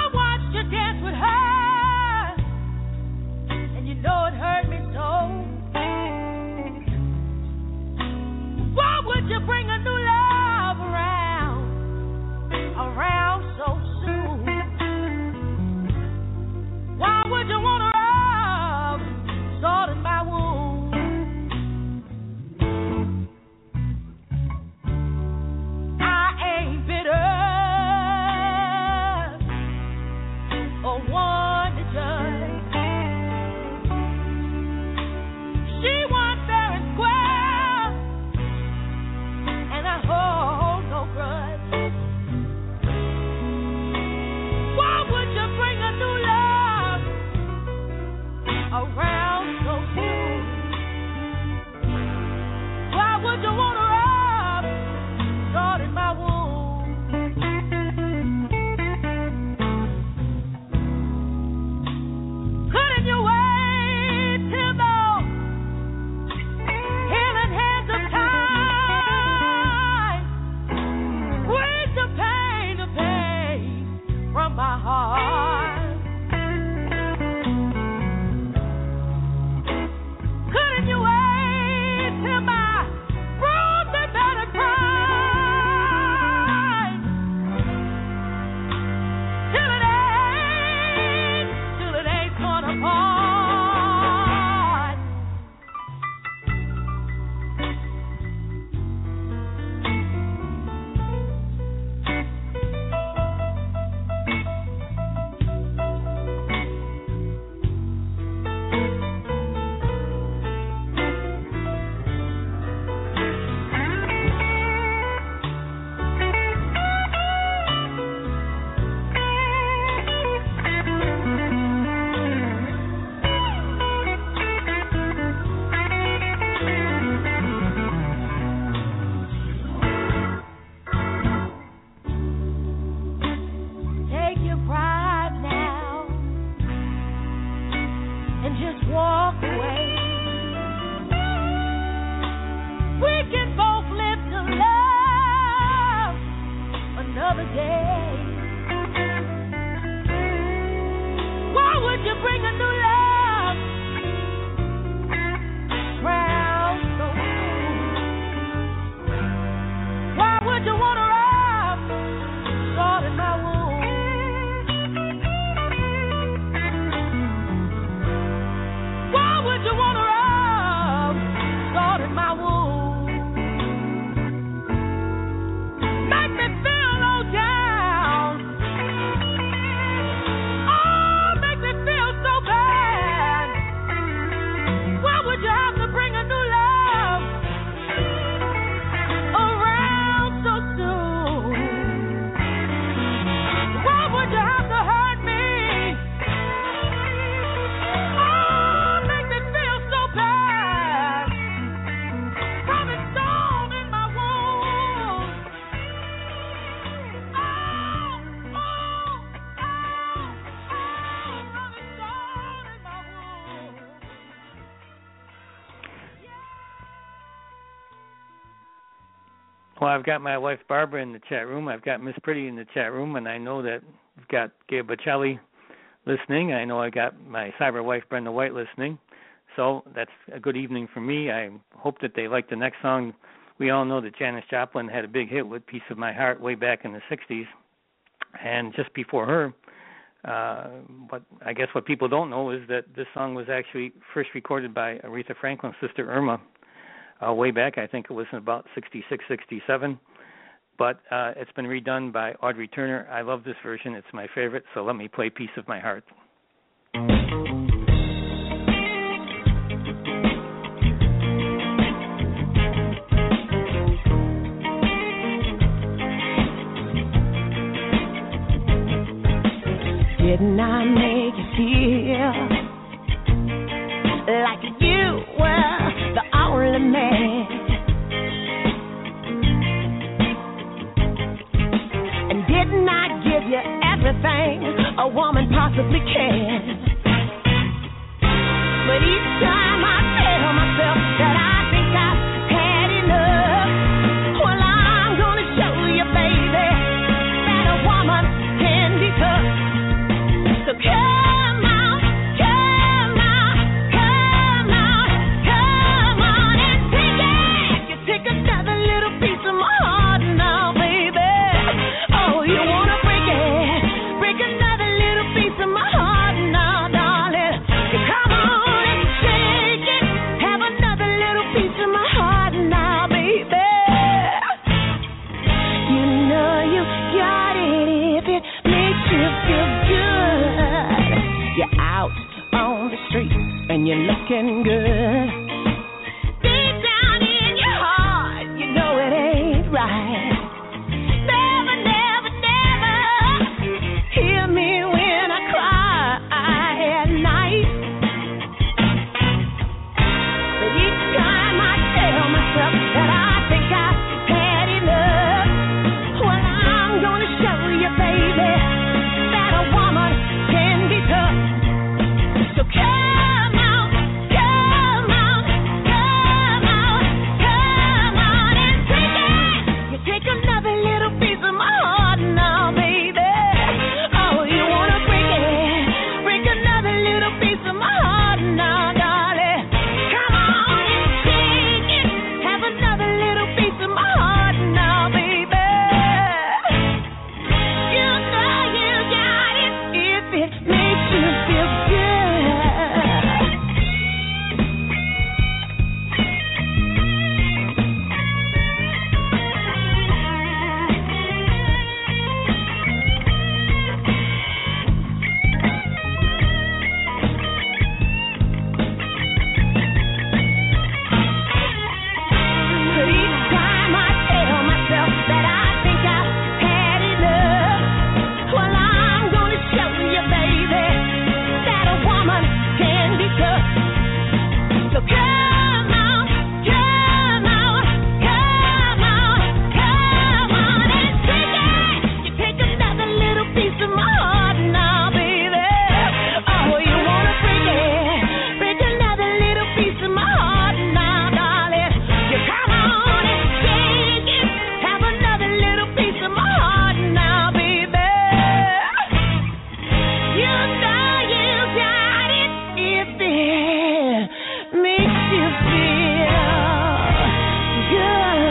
Well, I've got my wife Barbara in the chat room. I've got Miss Pretty in the chat room, and I know that we've got Gabe Bocelli listening. I know I got my cyber wife Brenda White listening. So that's a good evening for me. I hope that they like the next song. We all know that Janis Joplin had a big hit with Piece of My Heart way back in the 60s. And just before her, but I guess what people don't know is that this song was actually first recorded by Aretha Franklin's sister Irma way back. I think it was in about 66, 67. But it's been redone by Audrey Turner. I love this version. It's my favorite. So let me play Piece of My Heart. Didn't I make you feel like you were the only man? And didn't I give you everything a woman possibly can? But each time I tell myself that I think I've had enough, well, I'm gonna show you, baby, that a woman can be tough. So come on, come on, come on, come on and take it. You take another little piece of my heart now, baby. Oh, you wanna break it? Break another little piece of my heart now, darling. You come on and take it. Have another little piece of my heart now, baby. You know you got it if it makes you feel good. You're out on the street and you're looking good. Deep down in your heart, you know it ain't right. Never, never, never hear me when I cry at night. But each time I tell myself that I think I've had enough, well, I'm gonna show you, baby, that a woman can be tough. So come on, come on, come on, come on and take it. You take another little piece of my heart now, baby. Oh, you wanna break it? Break another little piece of my heart now, darling. Come on and take it. Have another little piece of my heart now, baby. You know you got it if it makes you feel good. But each time I tell myself that I think I've had enough, well, I'm gonna show you, baby, that a woman can be tough. So come on, come on, come on, come on and take it. You take another little piece of my heart now, baby. Oh, you wanna break it? Break another little piece of my heart now, darling. You come on and take it. Have another little piece of my heart now, baby. You know you got it if it makes you feel good.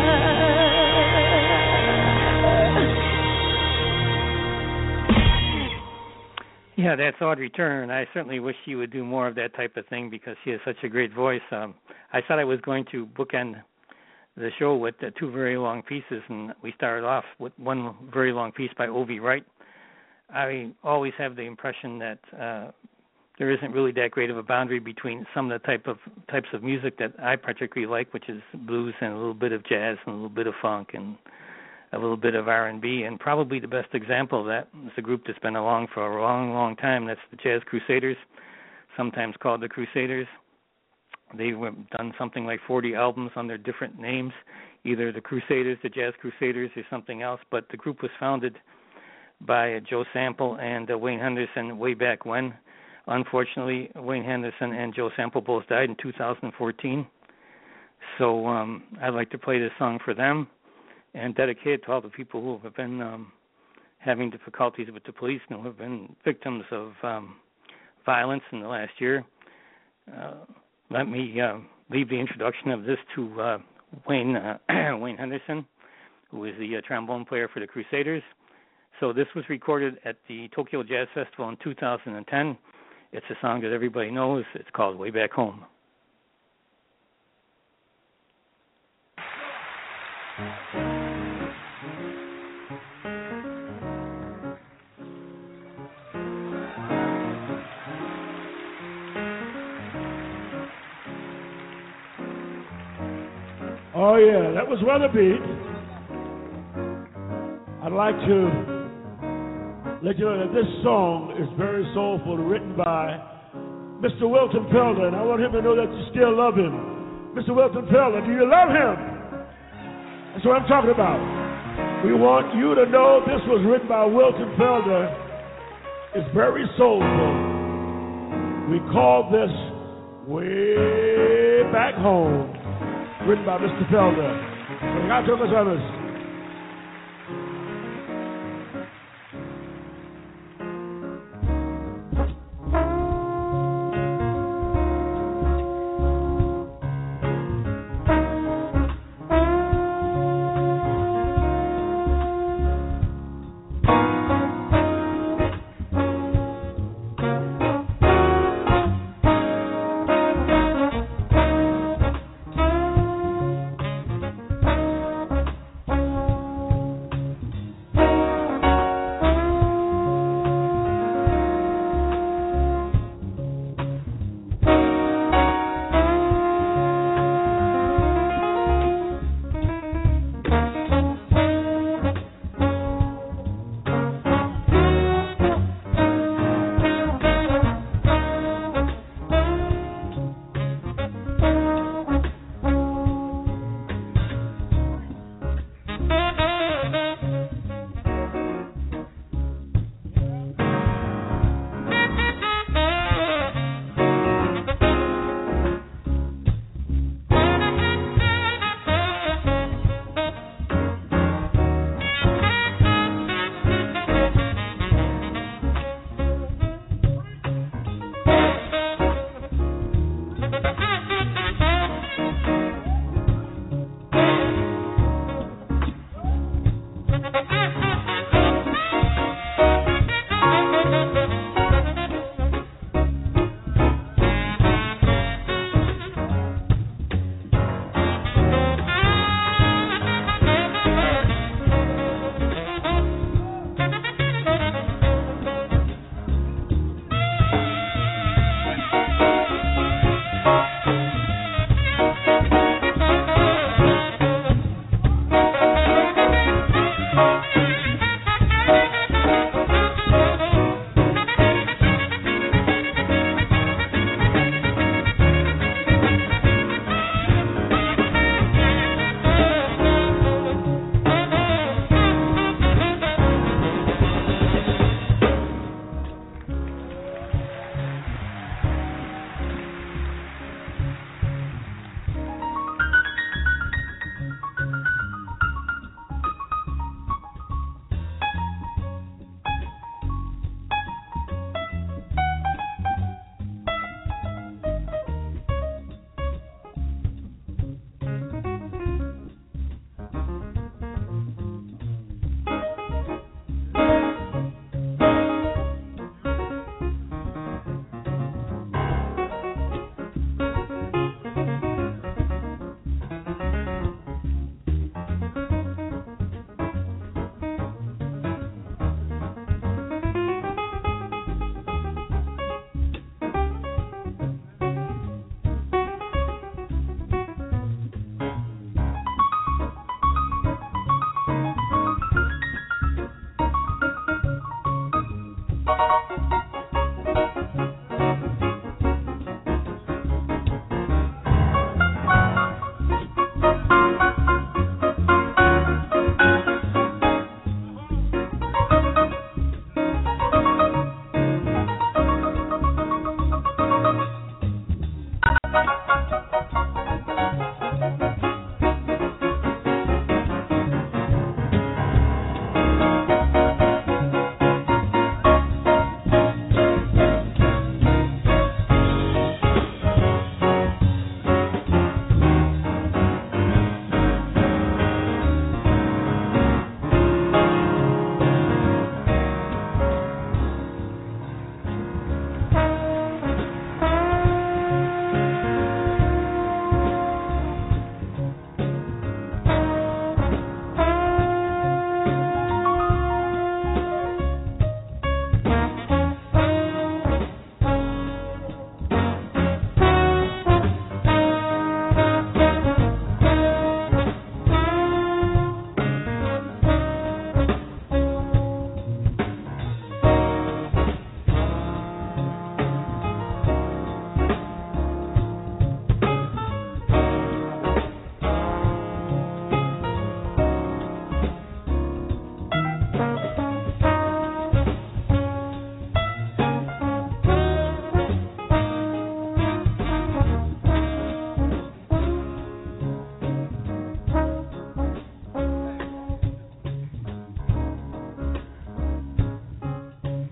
Yeah, that's Audrey Turner, and I certainly wish she would do more of that type of thing because she has such a great voice. I thought I was going to bookend the show with two very long pieces, and we started off with one very long piece by Ovi Wright. I always have the impression that there isn't really that great of a boundary between some of the types of music that I particularly like, which is blues and a little bit of jazz and a little bit of funk and a little bit of R&B. And probably the best example of that is a group that's been along for a long, long time. That's the Jazz Crusaders, sometimes called the Crusaders. They've done something like 40 albums under different names, either the Crusaders, the Jazz Crusaders, or something else. But the group was founded by Joe Sample and Wayne Henderson way back when. Unfortunately, Wayne Henderson and Joe Sample both died in 2014. So I'd like to play this song for them. and dedicated to all the people who have been having difficulties with the police and who have been victims of violence in the last year. Let me leave the introduction of this to Wayne Henderson, who is the trombone player for the Crusaders. So this was recorded at the Tokyo Jazz Festival in 2010. It's a song that everybody knows. It's called Way Back Home. Oh, yeah, that was Weatherbeat. I'd like to let you know that this song is very soulful, written by Mr. Wilton Felder, and I want him to know that you still love him. Mr. Wilton Felder, do you love him? That's what I'm talking about. We want you to know this was written by Wilton Felder. It's very soulful. We call this Way Back Home, written by Mr. Felder. Obrigado, meus amigos.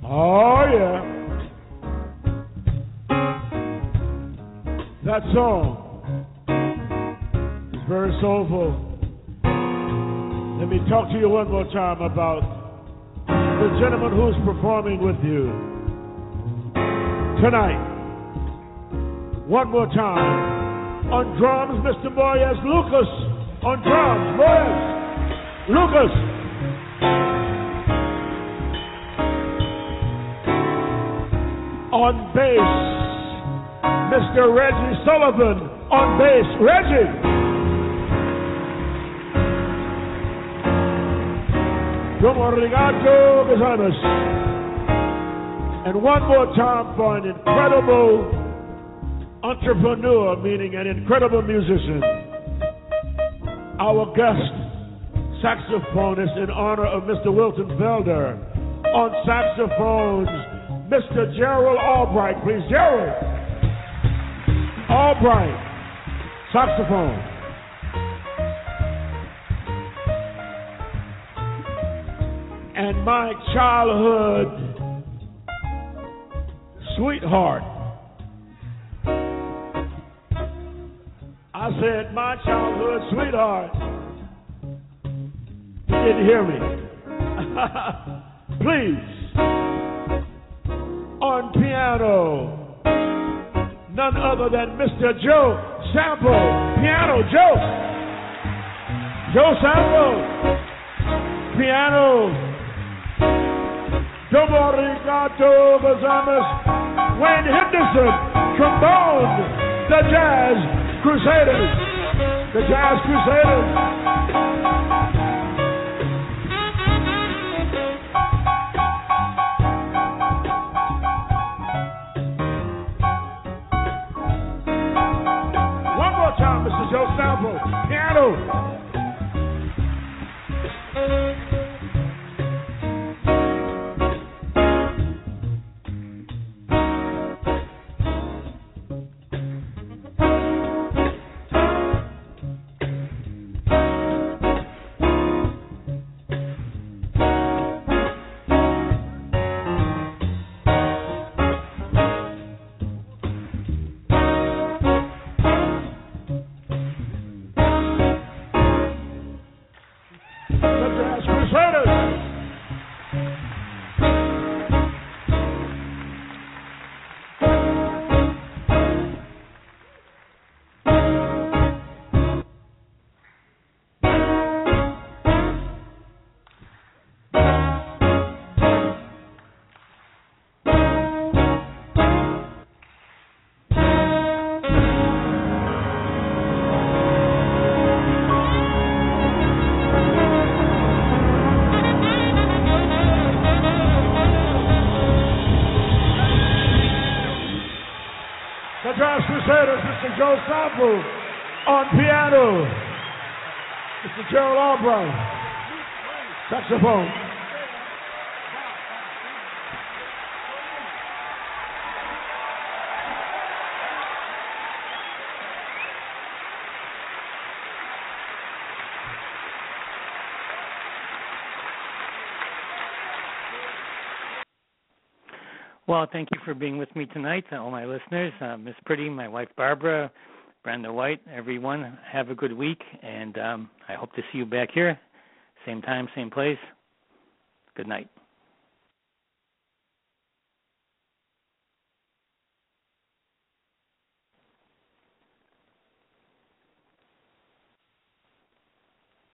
Oh, yeah. That song is very soulful. Let me talk to you one more time about the gentleman who's performing with you tonight. One more time. On drums, Mr. Moyes Lucas. On drums, Moyes Lucas. On bass, Mr. Reggie Sullivan. On bass, Reggie. Obrigado, Gazanas. And one more time for an incredible entrepreneur, meaning an incredible musician. Our guest saxophonist in honor of Mr. Wilton Felder. On saxophones, Mr. Gerald Albright. Please, Gerald Albright, saxophone. And my childhood sweetheart. I said, my childhood sweetheart. You didn't hear me. Please. On piano, none other than Mr. Joe Sample. Piano, Joe. Joe Sample. Piano. Domorigato Bazamas. Wayne Henderson. Trombone. The Jazz Crusaders. The Jazz Crusaders. One more time, Mr. Joe Sample. Piano. Mr. Joe Sample on piano. Mr. Gerald Albright, saxophone. Well, thank you for being with me tonight, all my listeners, Miss Pretty, my wife Barbara, Brenda White, everyone. Have a good week, and I hope to see you back here, same time, same place. Good night.